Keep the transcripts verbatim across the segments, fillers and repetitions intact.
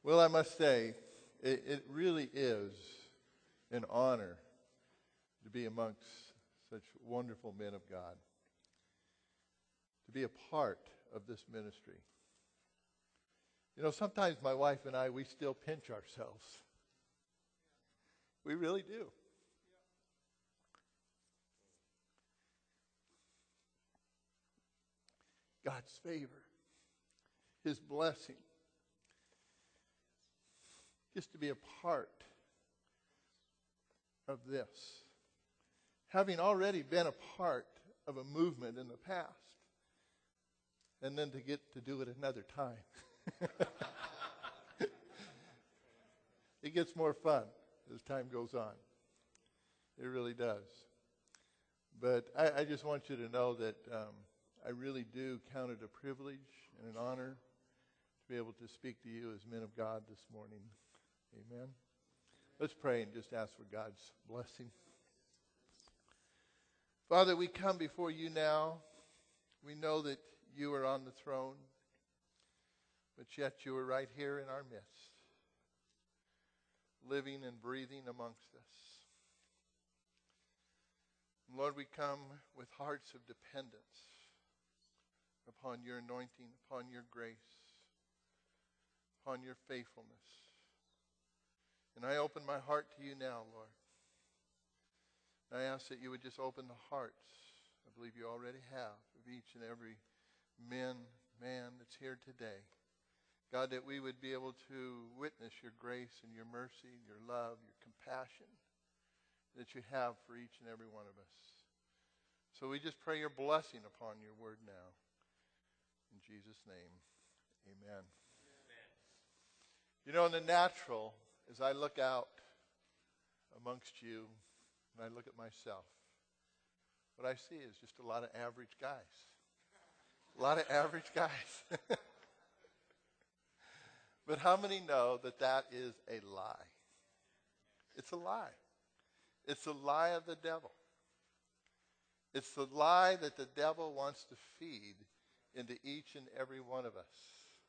Well, I must say, it, it really is an honor to be amongst such wonderful men of God, to be a part of this ministry. You know, sometimes my wife and I, we still pinch ourselves. We really do. God's favor, His blessing, just to be a part of this. Having already been a part of a movement in the past, and then to get to do it another time. It gets more fun as time goes on. It really does. But I, I just want you to know that um, I really do count it a privilege and an honor to be able to speak to you as men of God this morning. Amen. Let's pray and just ask for God's blessing. Father, we come before you now. We know that you are on the throne, but yet you are right here in our midst, living and breathing amongst us. Lord, we come with hearts of dependence upon your anointing, upon your grace, upon your faithfulness. And I open my heart to you now, Lord. I ask that you would just open the hearts, I believe you already have, of each and every man, man that's here today. God, that we would be able to witness your grace and your mercy, your love, your compassion that you have for each and every one of us. So we just pray your blessing upon your word now. In Jesus' name, amen. Amen. You know, in the natural, as I look out amongst you, and I look at myself, what I see is just a lot of average guys. A lot of average guys. But how many know that that is a lie? It's a lie. It's a lie of the devil. It's the lie that the devil wants to feed into each and every one of us.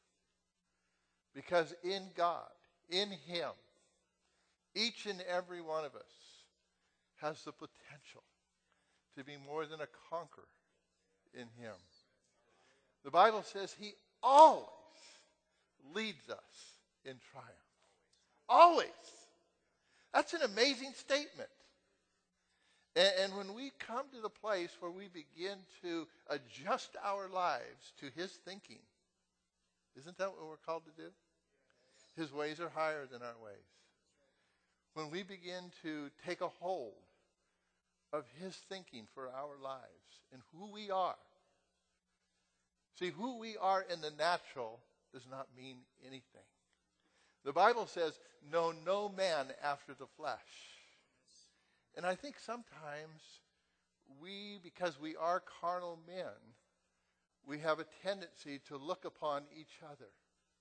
Because in God, in Him, each and every one of us has the potential to be more than a conqueror in Him. The Bible says He always leads us in triumph. Always. That's an amazing statement. And, and when we come to the place where we begin to adjust our lives to His thinking, isn't that what we're called to do? His ways are higher than our ways. When we begin to take a hold of His thinking for our lives and who we are. See, who we are in the natural does not mean anything. The Bible says, know no man after the flesh. And I think sometimes we, because we are carnal men, we have a tendency to look upon each other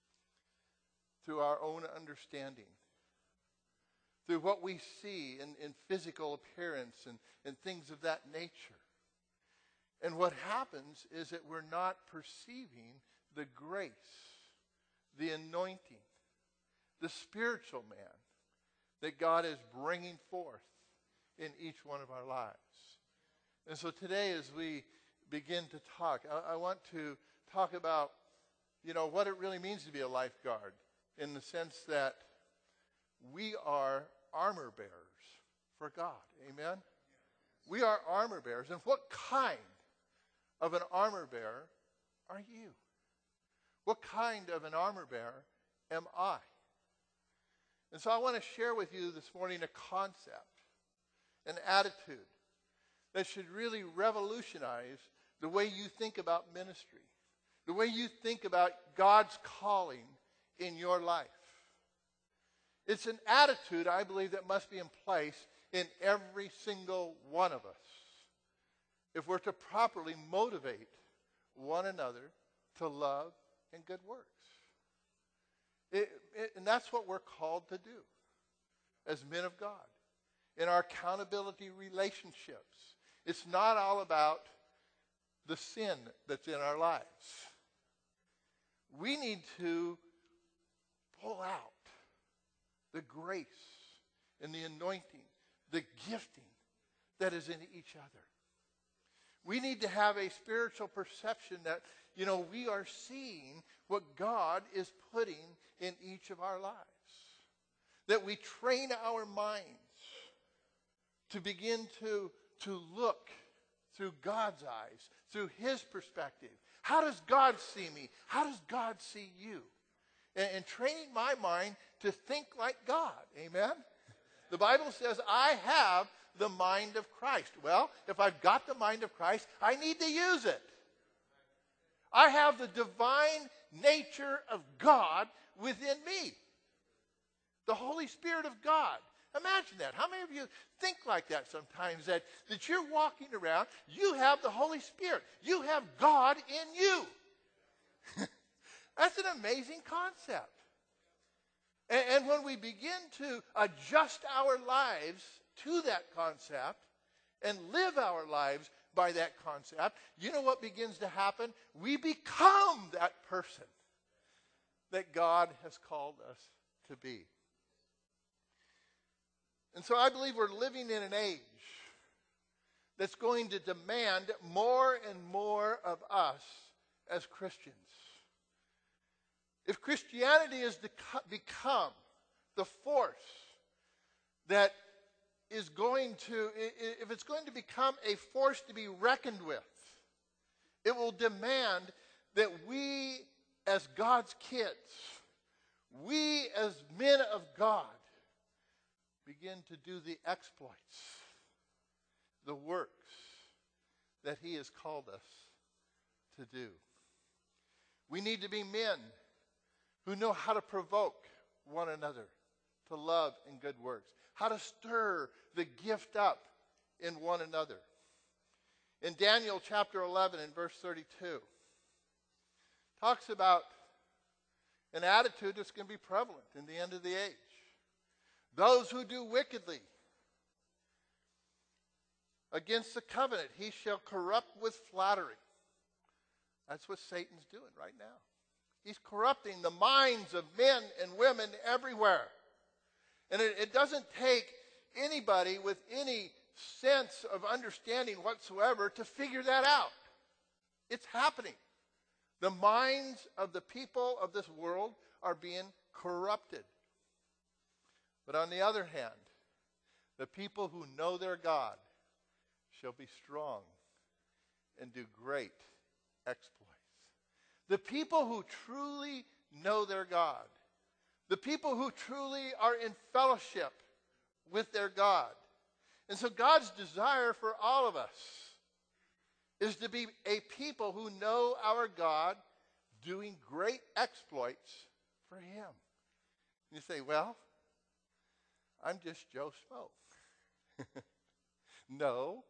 through our own understanding, through what we see in, in physical appearance and, and things of that nature. And what happens is that we're not perceiving the grace, the anointing, the spiritual man that God is bringing forth in each one of our lives. And so today as we begin to talk, I, I want to talk about, you know, what it really means to be a lifeguard, in the sense that we are armor bearers for God. Amen? We are armor bearers. And what kind of an armor bearer are you? What kind of an armor bearer am I? And so I want to share with you this morning a concept, an attitude that should really revolutionize the way you think about ministry, the way you think about God's calling in your life. It's an attitude, I believe, that must be in place in every single one of us if we're to properly motivate one another to love and good works. It, it, and that's what we're called to do as men of God in our accountability relationships. It's not all about the sin that's in our lives. We need to pull out grace and the anointing, the gifting that is in each other. We need to have a spiritual perception that, you know, we are seeing what God is putting in each of our lives. That we train our minds to begin to, to look through God's eyes, through his perspective. How does God see me? How does God see you? And, and training my mind to think like God. Amen? The Bible says, I have the mind of Christ. Well, if I've got the mind of Christ, I need to use it. I have the divine nature of God within me. The Holy Spirit of God. Imagine that. How many of you think like that sometimes? That, that you're walking around, you have the Holy Spirit. You have God in you. That's an amazing concept. And, and when we begin to adjust our lives to that concept and live our lives by that concept, you know what begins to happen? We become that person that God has called us to be. And so I believe we're living in an age that's going to demand more and more of us as Christians. If Christianity is to become the force that is going to, if it's going to become a force to be reckoned with, it will demand that we as God's kids, we as men of God, begin to do the exploits, the works that he has called us to do. We need to be men who know how to provoke one another to love and good works, how to stir the gift up in one another. In Daniel chapter eleven and verse thirty-two, talks about an attitude that's going to be prevalent in the end of the age. Those who do wickedly against the covenant, he shall corrupt with flattery. That's what Satan's doing right now. He's corrupting the minds of men and women everywhere. And it, it doesn't take anybody with any sense of understanding whatsoever to figure that out. It's happening. The minds of the people of this world are being corrupted. But on the other hand, the people who know their God shall be strong and do great exploits. The people who truly know their God, the people who truly are in fellowship with their God. And so God's desire for all of us is to be a people who know our God doing great exploits for him. And you say, well, I'm just Joe Schmo. No,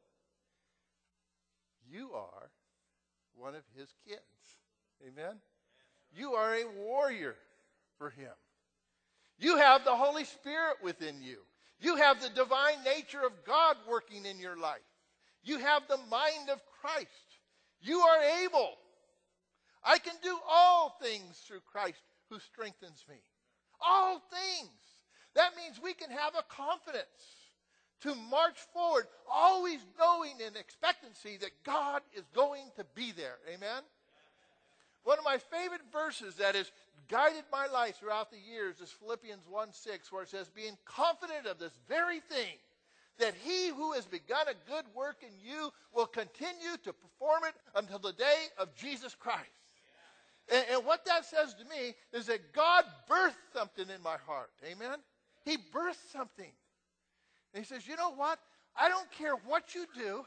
you are one of his kids. Amen? You are a warrior for him. You have the Holy Spirit within you. You have the divine nature of God working in your life. You have the mind of Christ. You are able. I can do all things through Christ who strengthens me. All things. That means we can have a confidence to march forward, always knowing in expectancy that God is going to be there. Amen? One of my favorite verses that has guided my life throughout the years is Philippians one six, where it says, being confident of this very thing, that he who has begun a good work in you will continue to perform it until the day of Jesus Christ. And, and what that says to me is that God birthed something in my heart. Amen? He birthed something. And he says, you know what? I don't care what you do.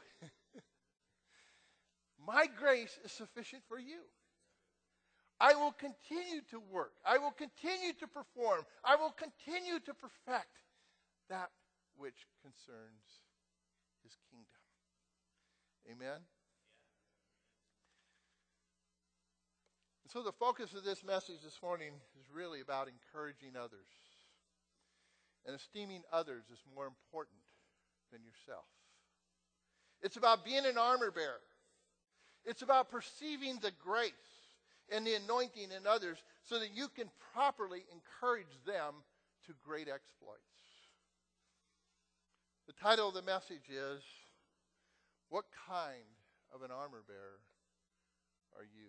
My grace is sufficient for you. I will continue to work. I will continue to perform. I will continue to perfect that which concerns his kingdom. Amen? And so the focus of this message this morning is really about encouraging others and esteeming others as more important than yourself. It's about being an armor bearer. It's about perceiving the grace and the anointing in others so that you can properly encourage them to great exploits. The title of the message is, What Kind of an Armor Bearer Are You?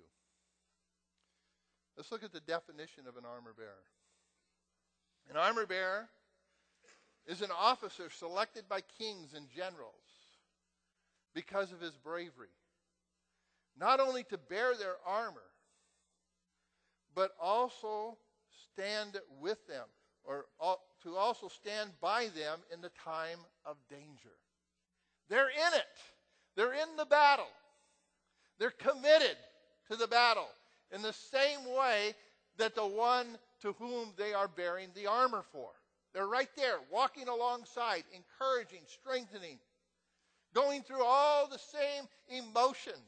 Let's look at the definition of an armor bearer. An armor bearer is an officer selected by kings and generals because of his bravery, not only to bear their armor, but also stand with them, or to also stand by them in the time of danger. They're in it. They're in the battle. They're committed to the battle in the same way that the one to whom they are bearing the armor for. They're right there, walking alongside, encouraging, strengthening, going through all the same emotions,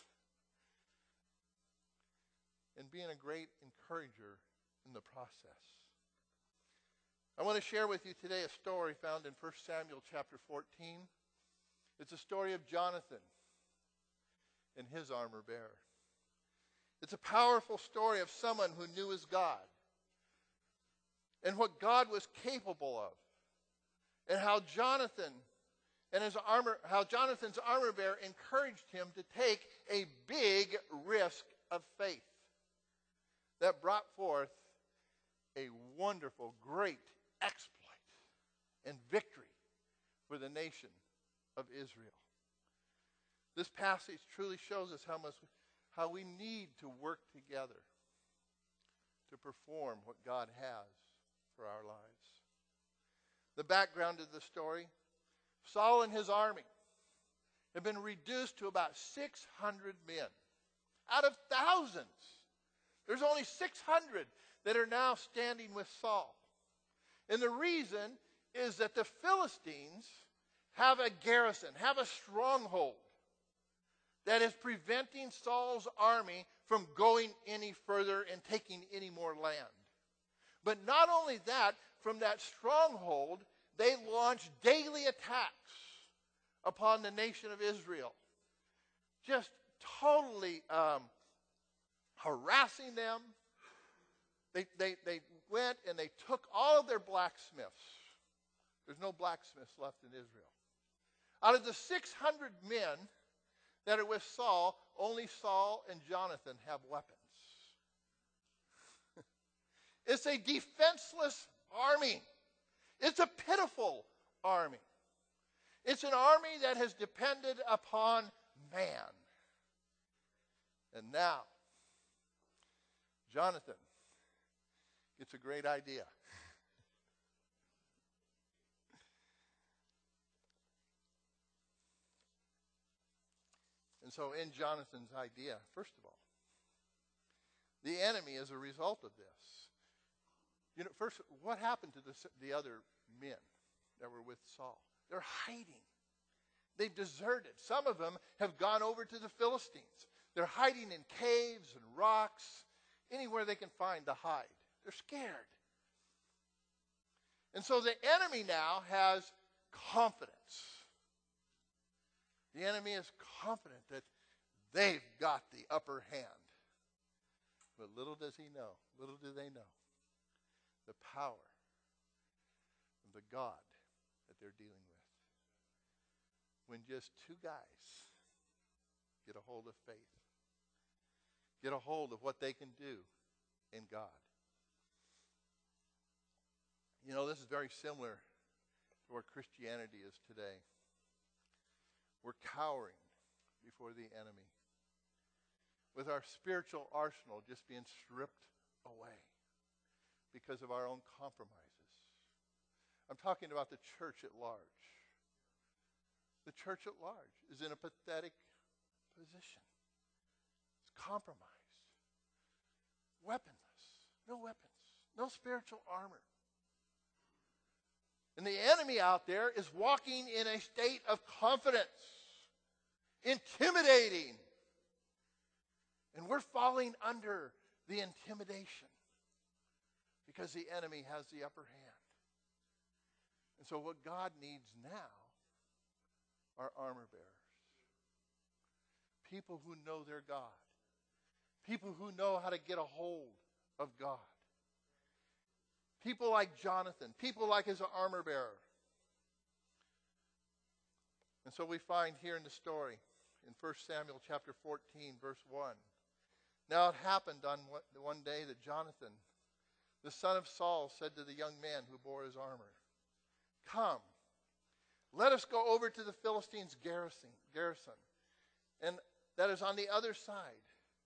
and being a great encourager in the process. I want to share with you today a story found in First Samuel chapter fourteen. It's a story of Jonathan and his armor bearer. It's a powerful story of someone who knew his God and what God was capable of, and how Jonathan and his armor, how Jonathan's armor bearer encouraged him to take a big risk of faith that brought forth a wonderful, great exploit and victory for the nation of Israel. This passage truly shows us how much, how we need to work together to perform what God has for our lives. The background of the story: Saul and his army have been reduced to about six hundred men. Out of thousands, there's only six hundred that are now standing with Saul. And the reason is that the Philistines have a garrison, have a stronghold that is preventing Saul's army from going any further and taking any more land. But not only that, from that stronghold, they launch daily attacks upon the nation of Israel, just totally um, harassing them. They, they, they went and they took all of their blacksmiths. There's no blacksmiths left in Israel. Out of the six hundred men that are with Saul, only Saul and Jonathan have weapons. It's a defenseless army. It's a pitiful army. It's an army that has depended upon man. And now, Jonathan gets a great idea. And so in Jonathan's idea, first of all, the enemy is a result of this. You know, first, what happened to the, the other men that were with Saul? They're hiding. They've deserted. Some of them have gone over to the Philistines. They're hiding in caves and rocks, anywhere they can find to hide. They're scared. And so the enemy now has confidence. The enemy is confident that they've got the upper hand. But little does he know, little do they know, the power of the God that they're dealing with. When just two guys get a hold of faith, get a hold of what they can do in God. You know, this is very similar to where Christianity is today. We're cowering before the enemy, with our spiritual arsenal just being stripped away because of our own compromises. I'm talking about the church at large. The church at large is in a pathetic position. It's compromised. Weaponless. No weapons. No spiritual armor. And the enemy out there is walking in a state of confidence, intimidating. And we're falling under the intimidation because the enemy has the upper hand. And so what God needs now are armor bearers. People who know their God. People who know how to get a hold of God. People like Jonathan. People like his armor bearer. And so we find here in the story, in First Samuel chapter fourteen, verse one. Now it happened on one day that Jonathan, the son of Saul, said to the young man who bore his armor, "Come, let us go over to the Philistines' garrison, garrison, and that is on the other side."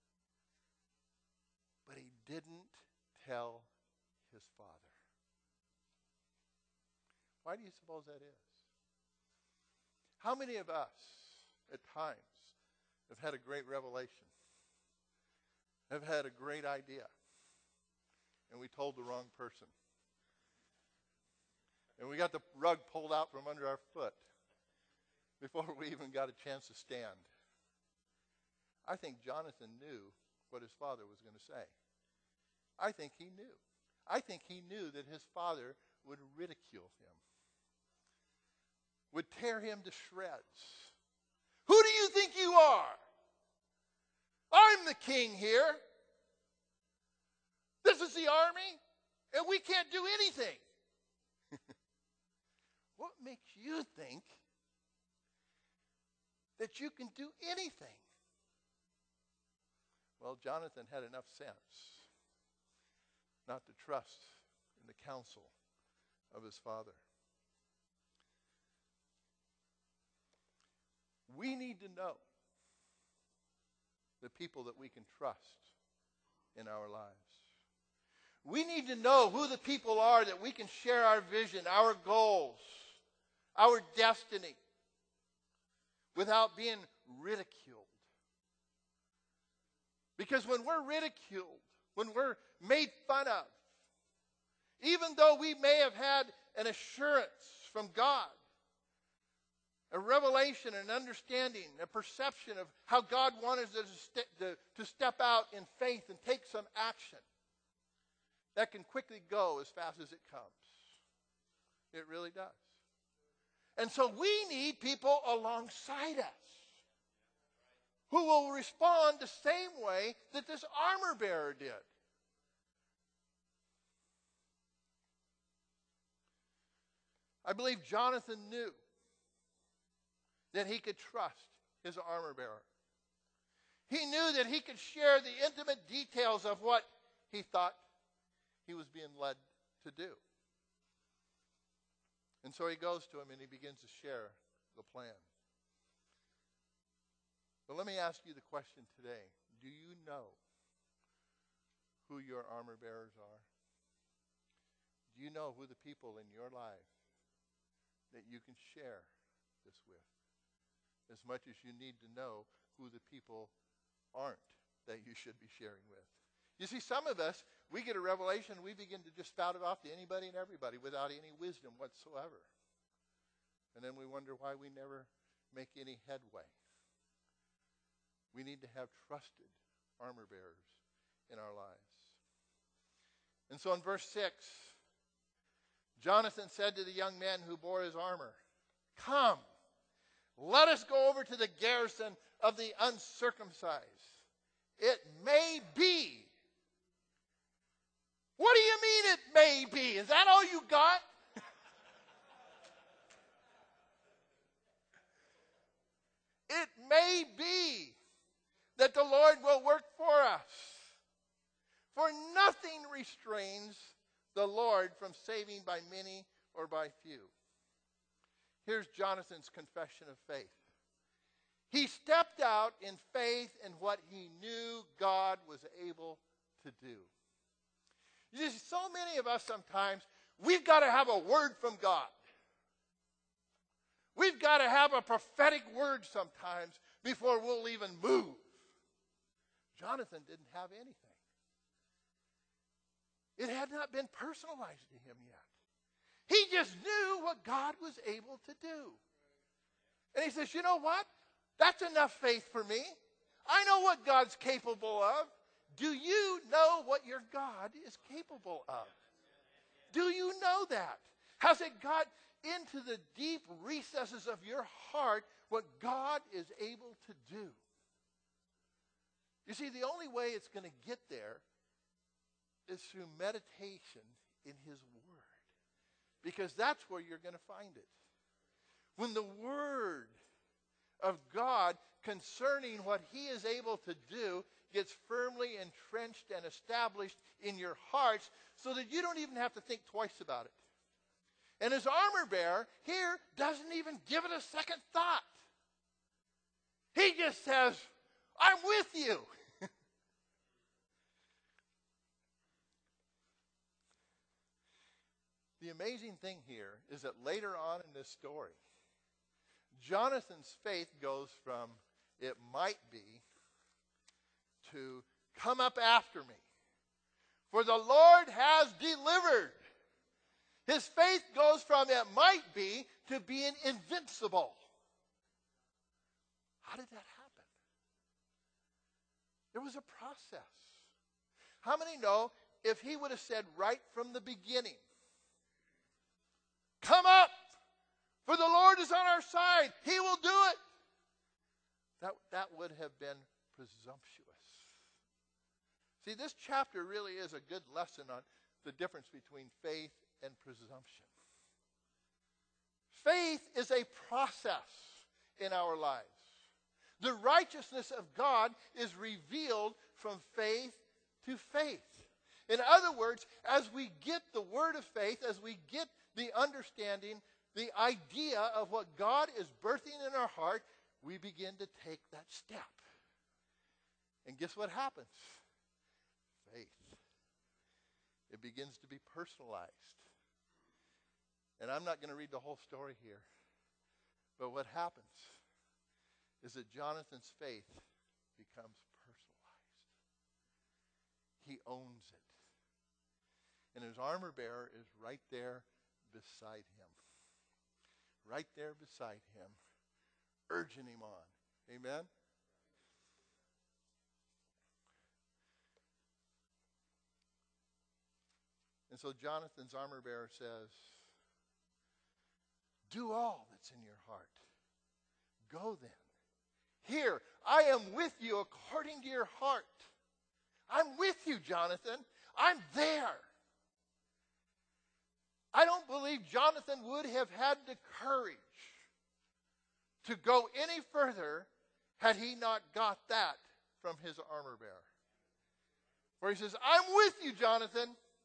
But he didn't tell his father. Why do you suppose that is? How many of us, at times, have had a great revelation, have had a great idea, and we told the wrong person? And we got the rug pulled out from under our foot before we even got a chance to stand. I think Jonathan knew what his father was going to say. I think he knew. I think he knew that his father would ridicule him, would tear him to shreds. Who do you think you are? I'm the king here. This is the army, and we can't do anything. What makes you think that you can do anything? Well, Jonathan had enough sense not to trust in the counsel of his father. We need to know the people that we can trust in our lives. We need to know who the people are that we can share our vision, our goals, our destiny without being ridiculed. Because when we're ridiculed, when we're made fun of, even though we may have had an assurance from God, a revelation, an understanding, a perception of how God wanted us to, st- to, to step out in faith and take some action, that can quickly go as fast as it comes. It really does. And so we need people alongside us who will respond the same way that this armor bearer did. I believe Jonathan knew that he could trust his armor bearer. He knew that he could share the intimate details of what he thought he was being led to do. And so he goes to him and he begins to share the plan. But let me ask you the question today. Do you know who your armor bearers are? Do you know who the people in your life that you can share this with? As much as you need to know who the people aren't that you should be sharing with. You see, some of us, we get a revelation, we begin to just spout it off to anybody and everybody without any wisdom whatsoever. And then we wonder why we never make any headway. We need to have trusted armor bearers in our lives. And so in verse six, Jonathan said to the young man who bore his armor, "Come, let us go over to the garrison of the uncircumcised. It may be." What do you mean it may be? Is that all you got? It may be that the Lord will work for us. For nothing restrains the Lord from saving by many or by few. Here's Jonathan's confession of faith. He stepped out in faith in what he knew God was able to do. You see, so many of us sometimes, we've got to have a word from God. We've got to have a prophetic word sometimes before we'll even move. Jonathan didn't have anything. It had not been personalized to him yet. He just knew what God was able to do. And he says, you know what? That's enough faith for me. I know what God's capable of. Do you know what your God is capable of? Do you know that? Has it got into the deep recesses of your heart what God is able to do? You see, the only way it's going to get there is through meditation in his word. Because that's where you're going to find it. When the word of God concerning what he is able to do gets firmly entrenched and established in your hearts so that you don't even have to think twice about it. And his armor bearer here doesn't even give it a second thought. He just says, I'm with you. The amazing thing here is that later on in this story, Jonathan's faith goes from it might be to come up after me. For the Lord has delivered. His faith goes from it might be to being invincible. How did that happen? There was a process. How many know if he would have said right from the beginning, come up, for the Lord is on our side, he will do it, that, that would have been presumptuous. See, this chapter really is a good lesson on the difference between faith and presumption. Faith is a process in our lives. The righteousness of God is revealed from faith to faith. In other words, as we get the word of faith, as we get the understanding, the idea of what God is birthing in our heart, we begin to take that step. And guess what happens? Faith. It begins to be personalized. And I'm not going to read the whole story here. But what happens is that Jonathan's faith becomes personalized. He owns it. And his armor bearer is right there beside him. Right there beside him, urging him on. Amen? And so Jonathan's armor bearer says, do all that's in your heart. Go then. Here, I am with you according to your heart. I'm with you, Jonathan. I'm there. I don't believe Jonathan would have had the courage to go any further had he not got that from his armor bearer. Where he says, I'm with you, Jonathan.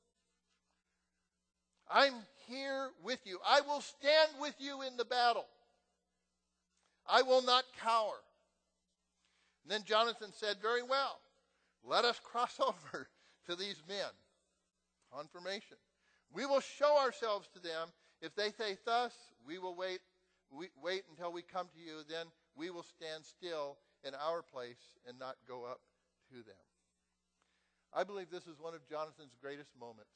I'm here with you. I will stand with you in the battle. I will not cower. And then Jonathan said, very well, let us cross over to these men. Confirmation. We will show ourselves to them. If they say thus, we will wait, we, wait until we come to you. Then we will stand still in our place and not go up to them. I believe this is one of Jonathan's greatest moments.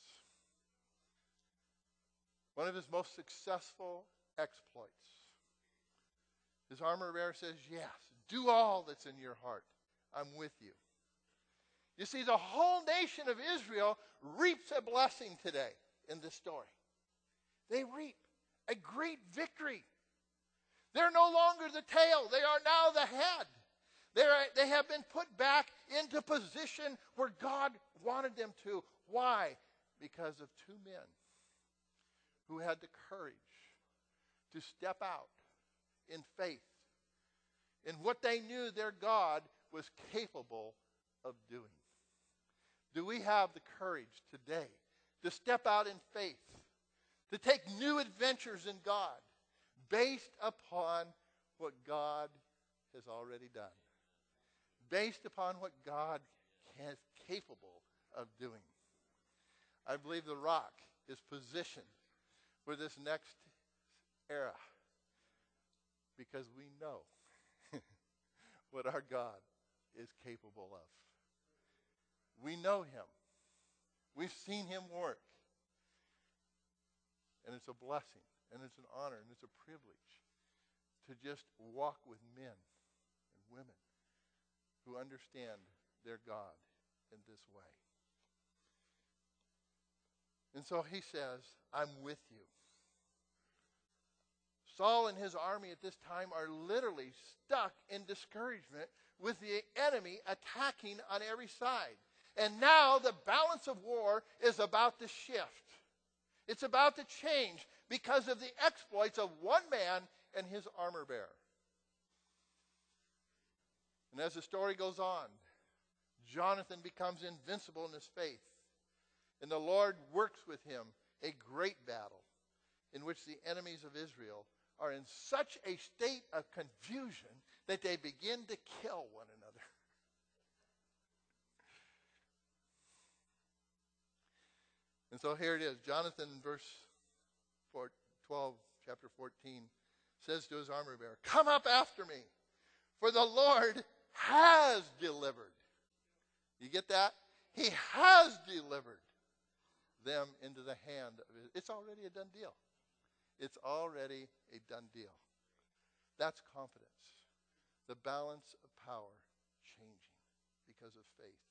One of his most successful exploits. His armor bearer says, yes, do all that's in your heart. I'm with you. You see, the whole nation of Israel reaps a blessing today in this story. They reap a great victory. They're no longer the tail. They are now the head. They're, they have been put back into position where God wanted them to. Why? Because of two men who had the courage to step out in faith in what they knew their God was capable of doing. Do we have the courage today to step out in faith, to take new adventures in God based upon what God has already done, based upon what God is capable of doing? I believe the Rock is positioned for this next era because we know what our God is capable of. We know him. We've seen him work. And it's a blessing, and it's an honor, and it's a privilege to just walk with men and women who understand their God in this way. And so he says, I'm with you. Saul and his army at this time are literally stuck in discouragement with the enemy attacking on every side. And now the balance of war is about to shift. It's about to change because of the exploits of one man and his armor bearer. And as the story goes on, Jonathan becomes invincible in his faith. And the Lord works with him a great battle in which the enemies of Israel are in such a state of confusion that they begin to kill one another. And so here it is. Jonathan, verse twelve, chapter fourteen, says to his armor bearer, "Come up after me, for the Lord has delivered." You get that? He has delivered them into the hand of his. It's already a done deal. It's already a done deal. That's confidence. The balance of power changing because of faith.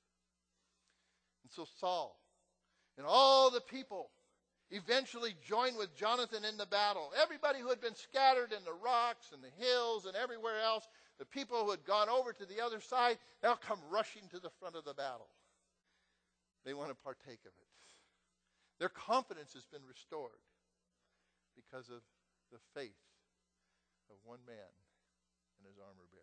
And so Saul and all the people eventually joined with Jonathan in the battle. Everybody who had been scattered in the rocks and the hills and everywhere else, the people who had gone over to the other side, now come rushing to the front of the battle. They want to partake of it. Their confidence has been restored because of the faith of one man and his armor bearer.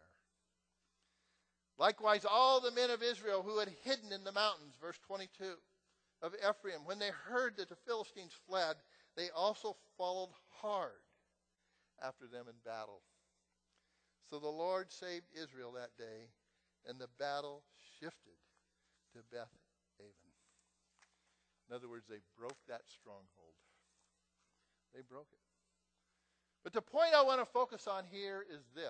Likewise, all the men of Israel who had hidden in the mountains, verse twenty-two, of Ephraim, when they heard that the Philistines fled, they also followed hard after them in battle. So the Lord saved Israel that day, and the battle shifted to Beth-aven. In other words, they broke that stronghold. They broke it. But the point I want to focus on here is this.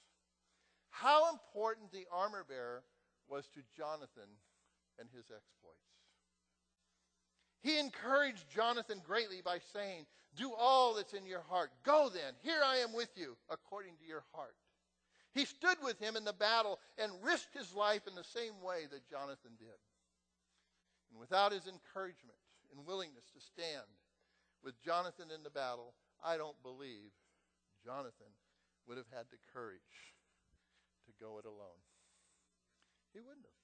How important the armor bearer was to Jonathan and his exploits. He encouraged Jonathan greatly by saying, "Do all that's in your heart. Go then, here I am with you, according to your heart." He stood with him in the battle and risked his life in the same way that Jonathan did. And without his encouragement and willingness to stand with Jonathan in the battle, I don't believe Jonathan would have had the courage to go it alone. He wouldn't have.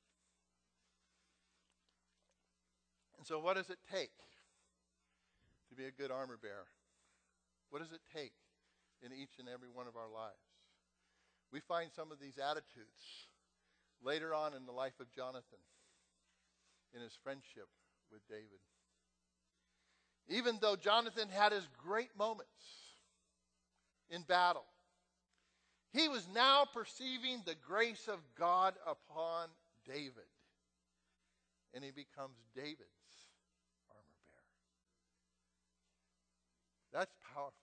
And so what does it take to be a good armor bearer? What does it take in each and every one of our lives? We find some of these attitudes later on in the life of Jonathan, in his friendship with David. Even though Jonathan had his great moments in battle, he was now perceiving the grace of God upon David. And he becomes David's armor bearer. That's powerful.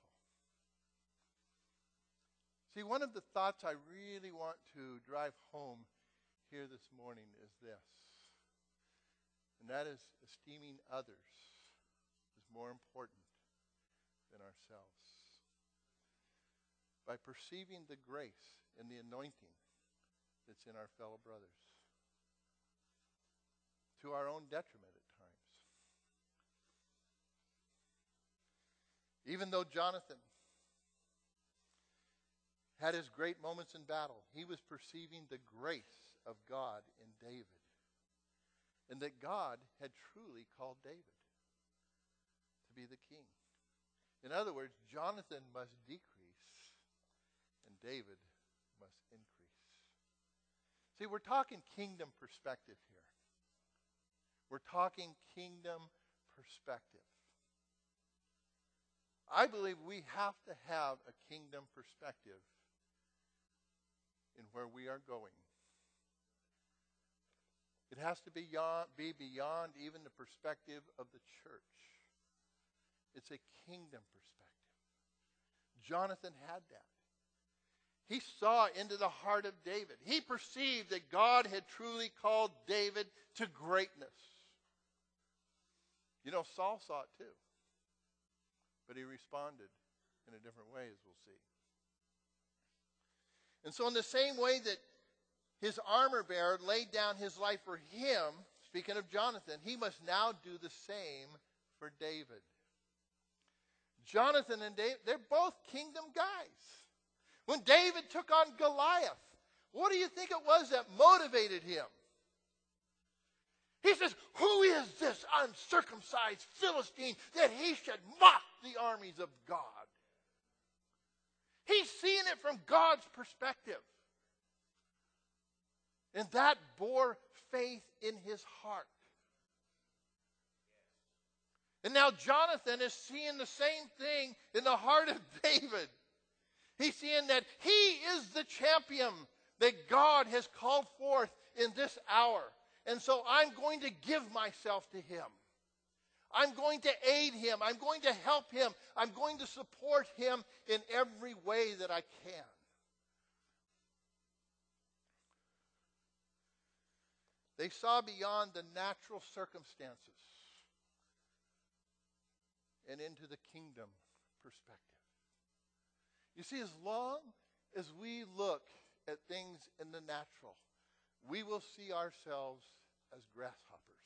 See, one of the thoughts I really want to drive home here this morning is this. And that is esteeming others is more important than ourselves. By perceiving the grace and the anointing that's in our fellow brothers. To our own detriment at times. Even though Jonathan had his great moments in battle, he was perceiving the grace of God in David. And that God had truly called David to be the king. In other words, Jonathan must decrease and David must increase. See, we're talking kingdom perspective here. We're talking kingdom perspective. I believe we have to have a kingdom perspective in where we are going. It has to be beyond, be beyond even the perspective of the church. It's a kingdom perspective. Jonathan had that. He saw into the heart of David. He perceived that God had truly called David to greatness. You know, Saul saw it too. But he responded in a different way, as we'll see. And so in the same way that his armor bearer laid down his life for him, speaking of Jonathan, he must now do the same for David. Jonathan and David, they're both kingdom guys. When David took on Goliath, what do you think it was that motivated him? He says, who is this uncircumcised Philistine that he should mock the armies of God? He's seeing it from God's perspective. And that bore faith in his heart. And now Jonathan is seeing the same thing in the heart of David. He's seeing that he is the champion that God has called forth in this hour. And so I'm going to give myself to him. I'm going to aid him. I'm going to help him. I'm going to support him in every way that I can. They saw beyond the natural circumstances and into the kingdom perspective. You see, as long as we look at things in the natural, we will see ourselves as grasshoppers.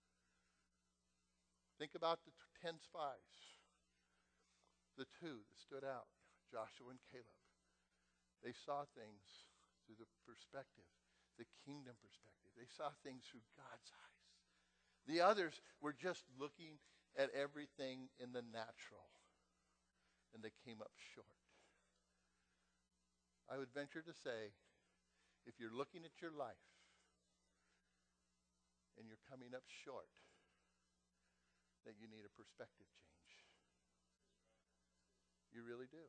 Think about the ten spies, the two that stood out, Joshua and Caleb. They saw things through the perspective, the kingdom perspective. They saw things through God's eyes. The others were just looking at everything in the natural, and they came up short. I would venture to say, if you're looking at your life and you're coming up short, that you need a perspective change. You really do.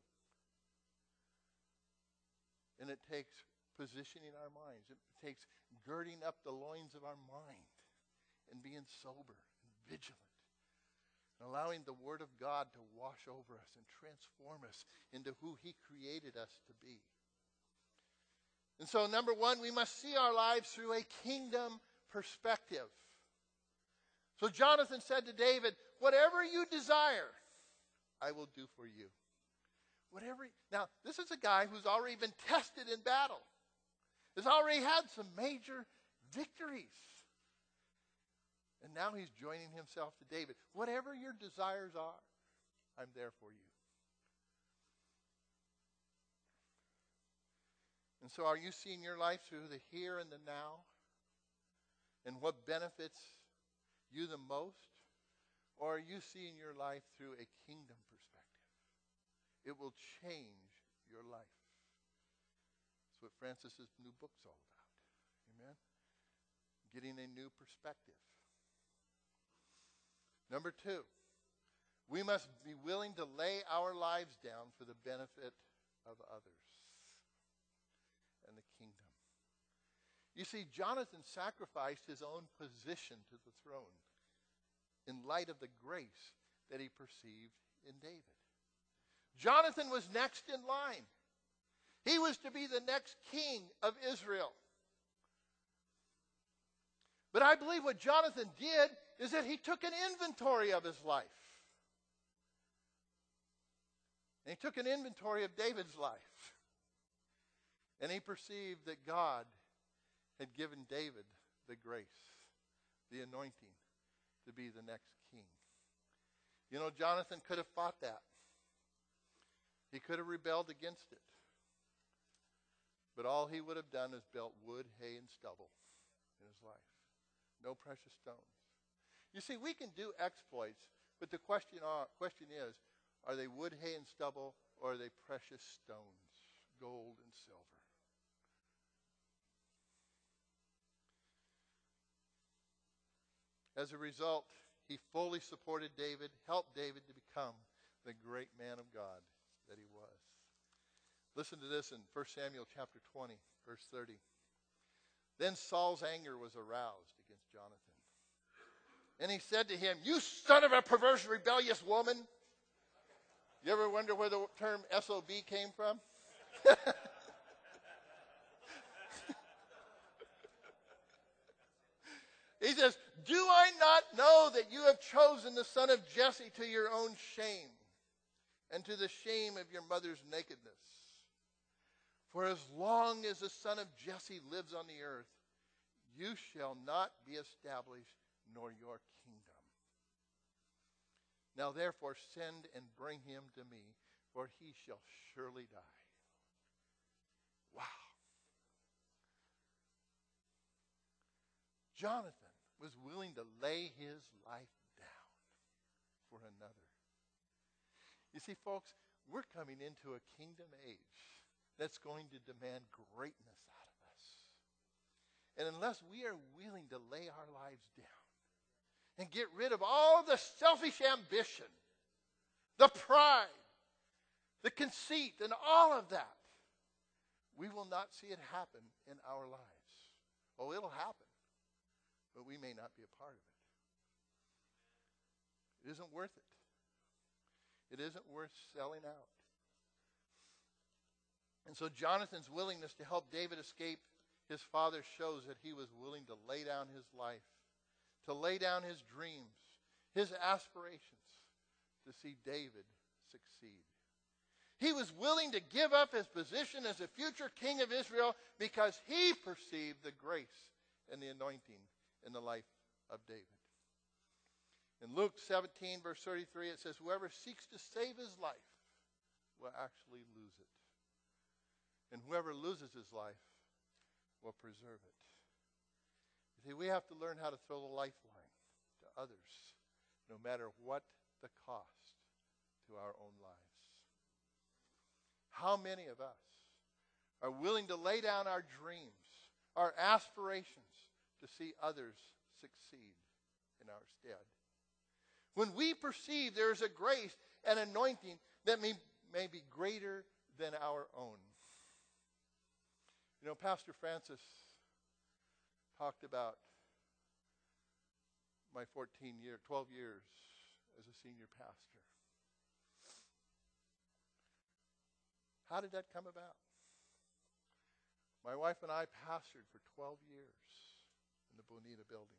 And it takes positioning our minds. It takes girding up the loins of our mind and being sober and vigilant. And allowing the Word of God to wash over us and transform us into who He created us to be. And so, number one, we must see our lives through a kingdom perspective. So Jonathan said to David, whatever you desire, I will do for you. Whatever. Now, this is a guy who's already been tested in battle. Has already had some major victories. And now he's joining himself to David. Whatever your desires are, I'm there for you. And so are you seeing your life through the here and the now? And what benefits you the most? Or are you seeing your life through a kingdom perspective? It will change your life. That's what Francis's new book's all about. Amen? Getting a new perspective. Number two, we must be willing to lay our lives down for the benefit of others and the kingdom. You see, Jonathan sacrificed his own position to the throne in light of the grace that he perceived in David. Jonathan was next in line. He was to be the next king of Israel. But I believe what Jonathan did is that he took an inventory of his life. And he took an inventory of David's life. And he perceived that God had given David the grace, the anointing, to be the next king. You know, Jonathan could have fought that. He could have rebelled against it. But all he would have done is built wood, hay, and stubble in his life. No precious stones. You see, we can do exploits, but the question, are, question is, are they wood, hay, and stubble, or are they precious stones, gold and silver? As a result, he fully supported David, helped David to become the great man of God that he was. Listen to this in First Samuel chapter twenty, verse thirty. Then Saul's anger was aroused against Jonathan. And he said to him, you son of a perverse, rebellious woman. You ever wonder where the term S O B came from? He says, do I not know that you have chosen the son of Jesse to your own shame and to the shame of your mother's nakedness? For as long as the son of Jesse lives on the earth, you shall not be established, nor your kingdom. Now therefore send and bring him to me, for he shall surely die. Wow. Jonathan was willing to lay his life down for another. You see, folks, we're coming into a kingdom age that's going to demand greatness out of us. And unless we are willing to lay our lives down and get rid of all the selfish ambition, the pride, the conceit, and all of that, we will not see it happen in our lives. Oh, it'll happen, but we may not be a part of it. It isn't worth it. It isn't worth selling out. And so Jonathan's willingness to help David escape his father shows that he was willing to lay down his life, to lay down his dreams, his aspirations, to see David succeed. He was willing to give up his position as a future king of Israel because he perceived the grace and the anointing in the life of David. In Luke seventeen, verse thirty-three, it says, whoever seeks to save his life will actually lose it. And whoever loses his life will preserve it. You see, we have to learn how to throw the lifeline to others, no matter what the cost to our own lives. How many of us are willing to lay down our dreams, our aspirations, to see others succeed in our stead? When we perceive there is a grace and anointing that may, may be greater than our own. You know, Pastor Francis talked about my fourteen year, twelve years as a senior pastor. How did that come about? My wife and I pastored for twelve years in the Bonita building.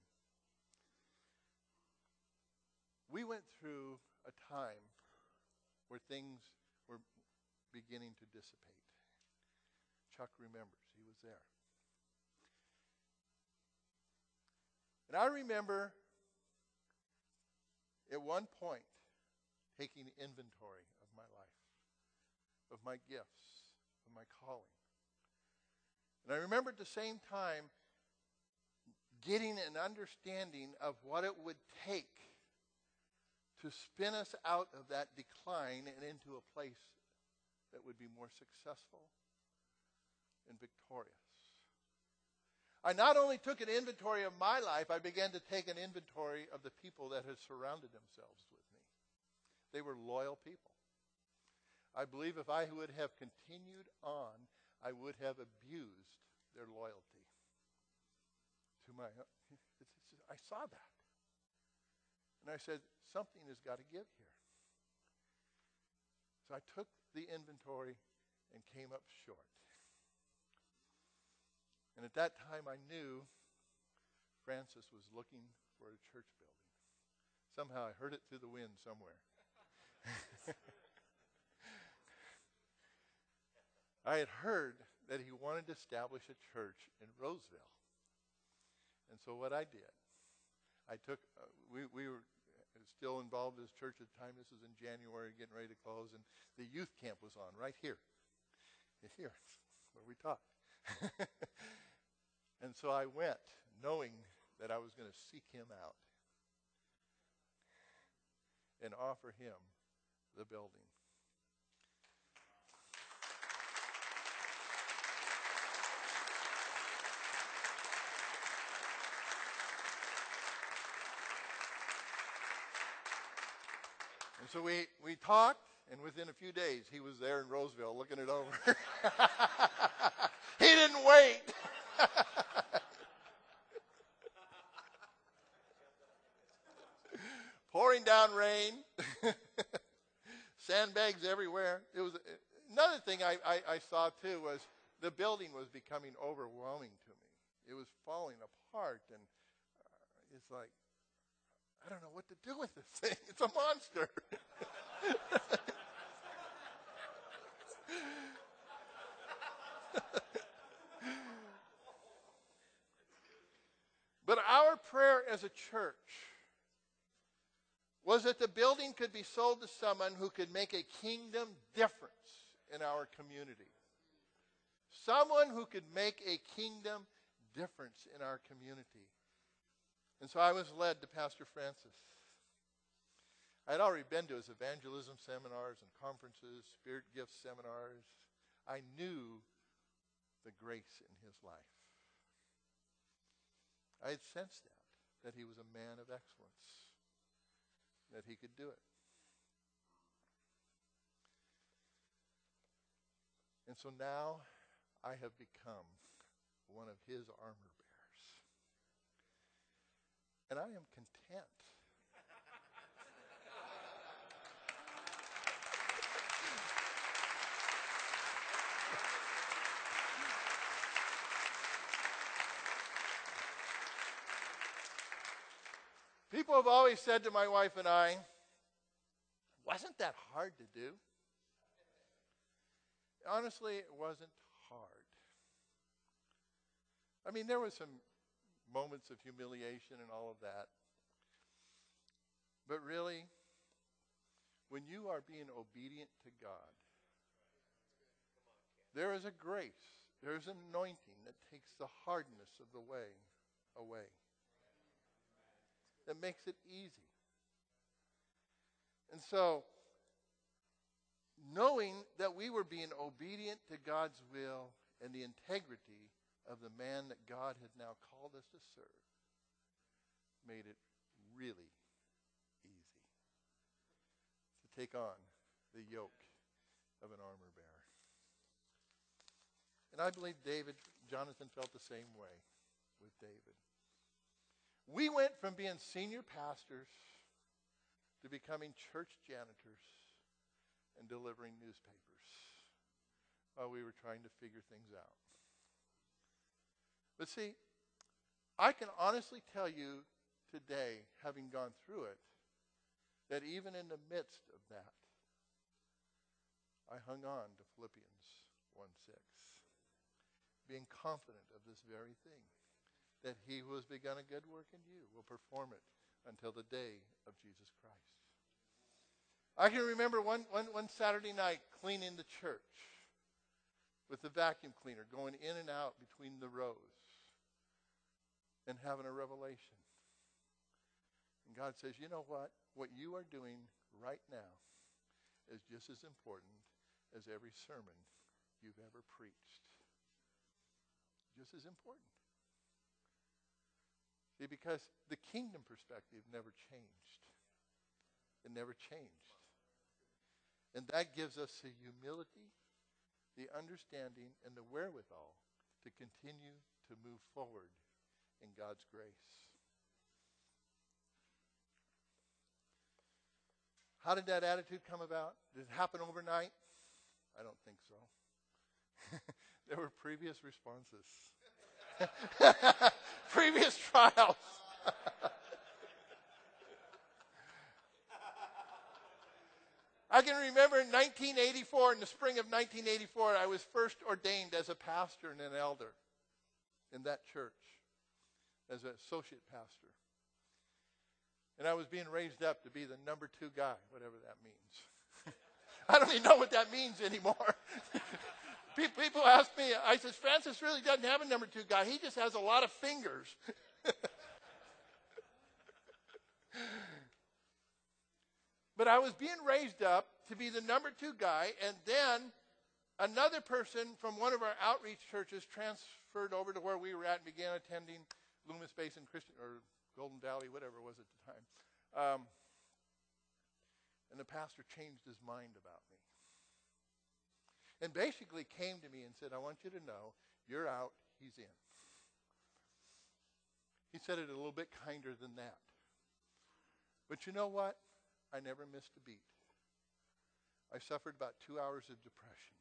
We went through a time where things were beginning to dissipate. Chuck remembers. He was there. And I remember at one point taking inventory of my life, of my gifts, of my calling. And I remember at the same time getting an understanding of what it would take to spin us out of that decline and into a place that would be more successful and victorious. I not only took an inventory of my life, I began to take an inventory of the people that had surrounded themselves with me. They were loyal people. I believe if I would have continued on, I would have abused their loyalty to my. It's, it's, I saw that. And I said, something has got to give here. So I took the inventory and came up short. And at that time I knew Francis was looking for a church building. Somehow I heard it through the wind somewhere. I had heard that he wanted to establish a church in Roseville. And so what I did, I took, uh, we, we were still involved in this church at the time. This was in January, getting ready to close, and the youth camp was on right here. Here, where we taught. And so I went, knowing that I was going to seek him out and offer him the building. And so we, we talked, and within a few days, he was there in Roseville looking it over. He didn't wait. Pouring down rain. Sandbags everywhere. It was another thing I, I, I saw, too, was the building was becoming overwhelming to me. It was falling apart, and uh, it's like, I don't know what to do with this thing. It's a monster. But our prayer as a church was that the building could be sold to someone who could make a kingdom difference in our community. Someone who could make a kingdom difference in our community. And so I was led to Pastor Francis. I had already been to his evangelism seminars and conferences, spirit gift seminars. I knew the grace in his life. I had sensed that, that he was a man of excellence, that he could do it. And so now I have become one of his armor bearers. And I am content. People have always said to my wife and I, wasn't that hard to do? Honestly, it wasn't hard. I mean, there were some moments of humiliation and all of that. But really, when you are being obedient to God, there is a grace, there is an anointing that takes the hardness of the way away. That makes it easy. And so, knowing that we were being obedient to God's will and the integrity of the man that God had now called us to serve made it really easy to take on the yoke of an armor bearer. And I believe David, Jonathan felt the same way with David. We went from being senior pastors to becoming church janitors and delivering newspapers while we were trying to figure things out. But see, I can honestly tell you today, having gone through it, that even in the midst of that, I hung on to Philippians one six, being confident of this very thing, that he who has begun a good work in you will perform it until the day of Jesus Christ. I can remember one, one, one Saturday night cleaning the church with the vacuum cleaner, going in and out between the rows and having a revelation. And God says, you know what? What you are doing right now is just as important as every sermon you've ever preached. Just as important. See, because the kingdom perspective never changed. It never changed. And that gives us the humility, the understanding, and the wherewithal to continue to move forward in God's grace. How did that attitude come about? Did it happen overnight? I don't think so. There were previous responses. Previous trials. I can remember in nineteen eighty-four, in the spring of nineteen eighty-four, I was first ordained as a pastor and an elder in that church, as an associate pastor. And I was being raised up to be the number two guy, whatever that means. I don't even know what that means anymore. People ask me, I said, Francis really doesn't have a number two guy. He just has a lot of fingers. But I was being raised up to be the number two guy, and then another person from one of our outreach churches transferred over to where we were at and began attending Loomis Basin Christian, or Golden Valley, whatever it was at the time. Um, and the pastor changed his mind about me. And basically came to me and said, I want you to know, you're out, he's in. He said it a little bit kinder than that. But you know what? I never missed a beat. I suffered about two hours of depression.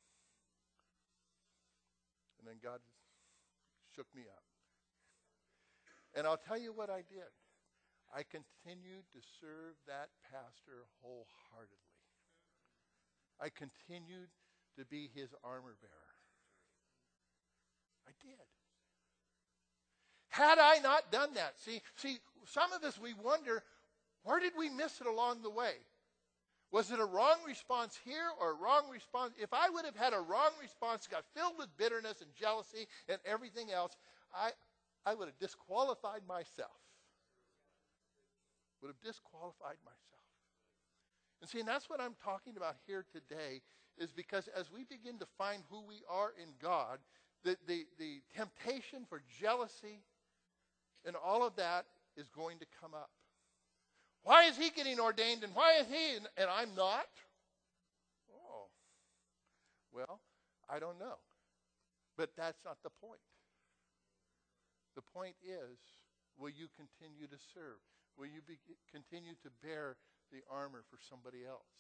And then God shook me up. And I'll tell you what I did. I continued to serve that pastor wholeheartedly. I continued to be his armor bearer. I did. Had I not done that, see, see, some of us, we wonder, where did we miss it along the way? Was it a wrong response here or a wrong response? If I would have had a wrong response, got filled with bitterness and jealousy and everything else, I, I would have disqualified myself would have disqualified myself. And see, and that's what I'm talking about here today, is because as we begin to find who we are in God, the, the, the temptation for jealousy and all of that is going to come up. Why is he getting ordained and why is he and, and I'm not? Oh, well, I don't know. But that's not the point. The point is, will you continue to serve? Will you be, continue to bear the armor for somebody else?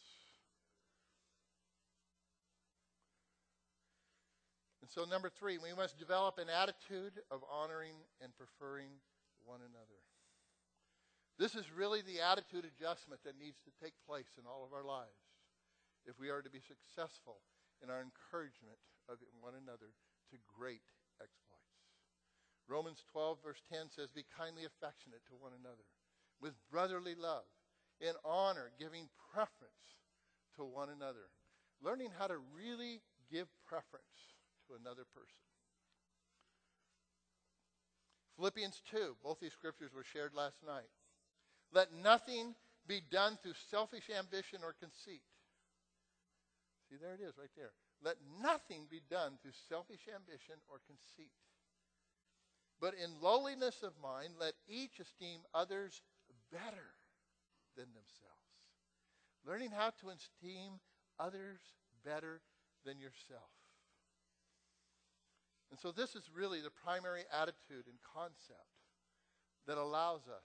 And so number three, we must develop an attitude of honoring and preferring one another. This is really the attitude adjustment that needs to take place in all of our lives if we are to be successful in our encouragement of one another to great exploits. Romans twelve verse ten says, be kindly affectionate to one another with brotherly love, in honor, giving preference to one another. Learning how to really give preference to another person. Philippians two, both these scriptures were shared last night. Let nothing be done through selfish ambition or conceit. See, there it is right there. Let nothing be done through selfish ambition or conceit. But in lowliness of mind, let each esteem others better than themselves. Learning how to esteem others better than yourself. And so this is really the primary attitude and concept that allows us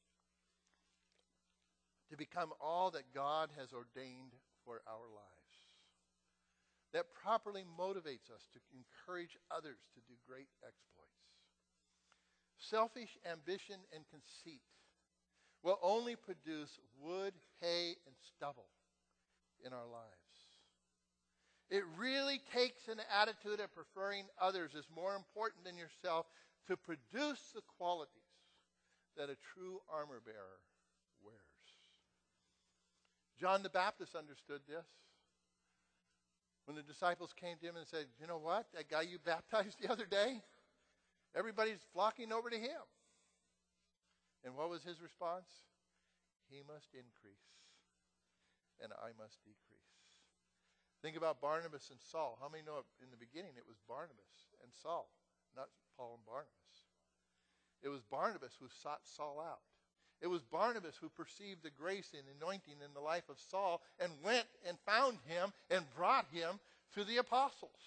to become all that God has ordained for our lives. That properly motivates us to encourage others to do great exploits. Selfish ambition and conceit will only produce wood, hay, and stubble in our lives. It really takes an attitude of preferring others as more important than yourself to produce the qualities that a true armor bearer wears. John the Baptist understood this. When the disciples came to him and said, you know what, that guy you baptized the other day, everybody's flocking over to him. And what was his response? He must increase, and I must decrease. Think about Barnabas and Saul. How many know in the beginning it was Barnabas and Saul, not Paul and Barnabas? It was Barnabas who sought Saul out. It was Barnabas who perceived the grace and anointing in the life of Saul and went and found him and brought him to the apostles.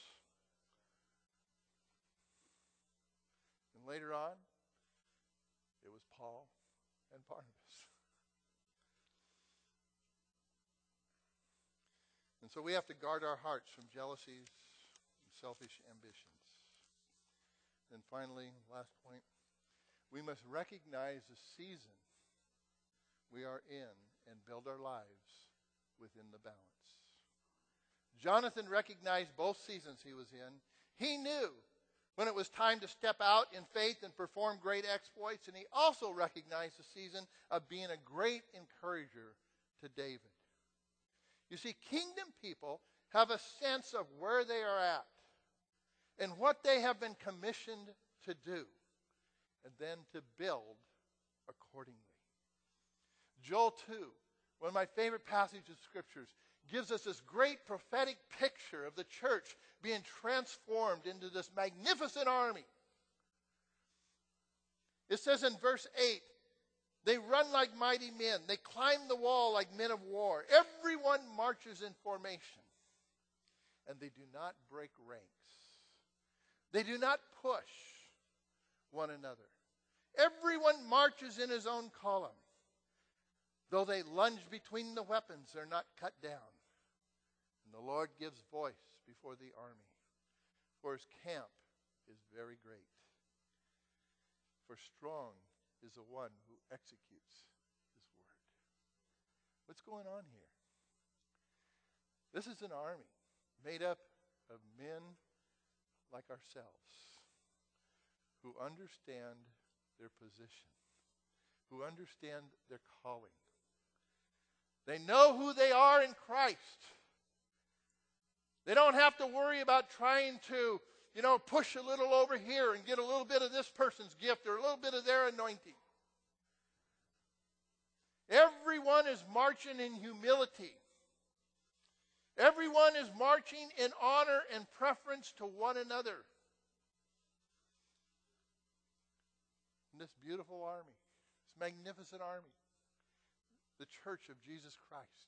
And later on, it was Paul and Barnabas. And so we have to guard our hearts from jealousies and selfish ambitions. And finally, last point, we must recognize the season we are in and build our lives within the balance. Jonathan recognized both seasons he was in. He knew when it was time to step out in faith and perform great exploits, and he also recognized the season of being a great encourager to David. You see, kingdom people have a sense of where they are at and what they have been commissioned to do, and then to build accordingly. Joel two, one of my favorite passages of scriptures, gives us this great prophetic picture of the church being transformed into this magnificent army. It says in verse eight, they run like mighty men. They climb the wall like men of war. Everyone marches in formation. And they do not break ranks. They do not push one another. Everyone marches in his own column. Though they lunge between the weapons, they're not cut down. And the Lord gives voice before the army. For his camp is very great. For strong is the one who executes his word. What's going on here? This is an army made up of men like ourselves who understand their position, who understand their calling. They know who they are in Christ. They don't have to worry about trying to, you know, push a little over here and get a little bit of this person's gift or a little bit of their anointing. Everyone is marching in humility. Everyone is marching in honor and preference to one another. In this beautiful army, this magnificent army, the church of Jesus Christ,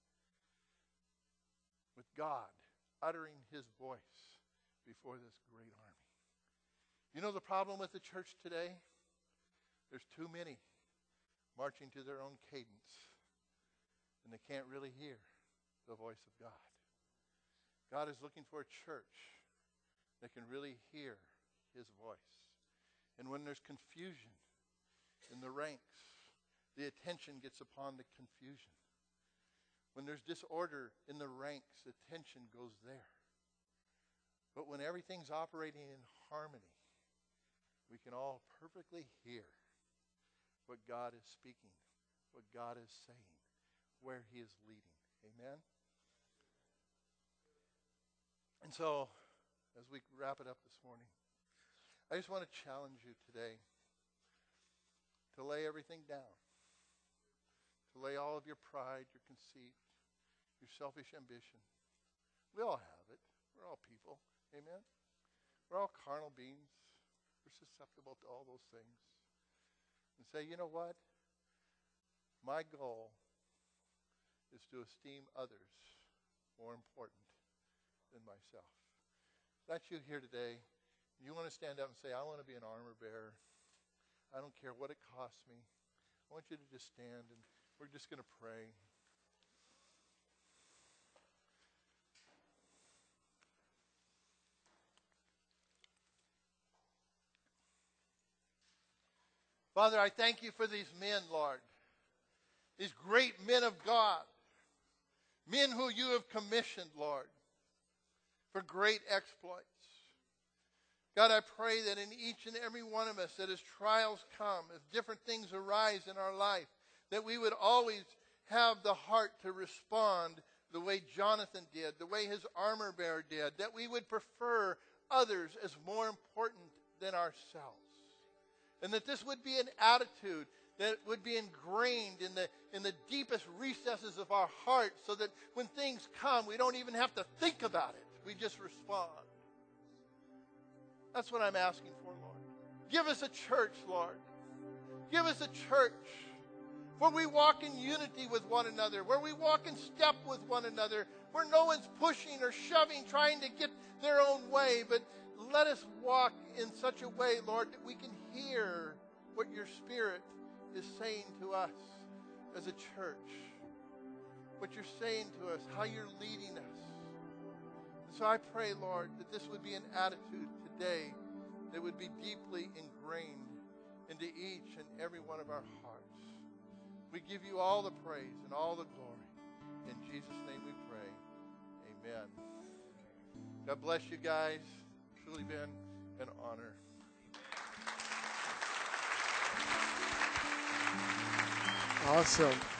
with God uttering his voice before this great army. You know the problem with the church today? There's too many marching to their own cadence, and they can't really hear the voice of God. God is looking for a church that can really hear his voice. And when there's confusion in the ranks, the attention gets upon the confusion. When there's disorder in the ranks, attention goes there. But when everything's operating in harmony, we can all perfectly hear what God is speaking, what God is saying, where he is leading. Amen? And so, as we wrap it up this morning, I just want to challenge you today to lay everything down, to lay all of your pride, your conceit, your selfish ambition. We all have it. We're all people. Amen? We're all carnal beings. We're susceptible to all those things. And say, you know what? My goal is to esteem others more important than myself. If that's you here today, you want to stand up and say, I want to be an armor bearer. I don't care what it costs me. I want you to just stand, and we're just going to pray. Father, I thank you for these men, Lord. These great men of God. Men who you have commissioned, Lord, for great exploits. God, I pray that in each and every one of us, that as trials come, as different things arise in our life, that we would always have the heart to respond the way Jonathan did, the way his armor bearer did, that we would prefer others as more important than ourselves. And that this would be an attitude that would be ingrained in the in the deepest recesses of our hearts, so that when things come, we don't even have to think about it. We just respond. That's what I'm asking for, Lord. Give us a church, Lord. Give us a church where we walk in unity with one another, where we walk in step with one another, where no one's pushing or shoving, trying to get their own way, but let us walk in such a way, Lord, that we can hear what your Spirit is saying to us as a church. What you're saying to us, how you're leading us. And so I pray, Lord, that this would be an attitude today that would be deeply ingrained into each and every one of our hearts. We give you all the praise and all the glory. In Jesus' name we pray. Amen. God bless you guys. It's truly been an honor. Awesome.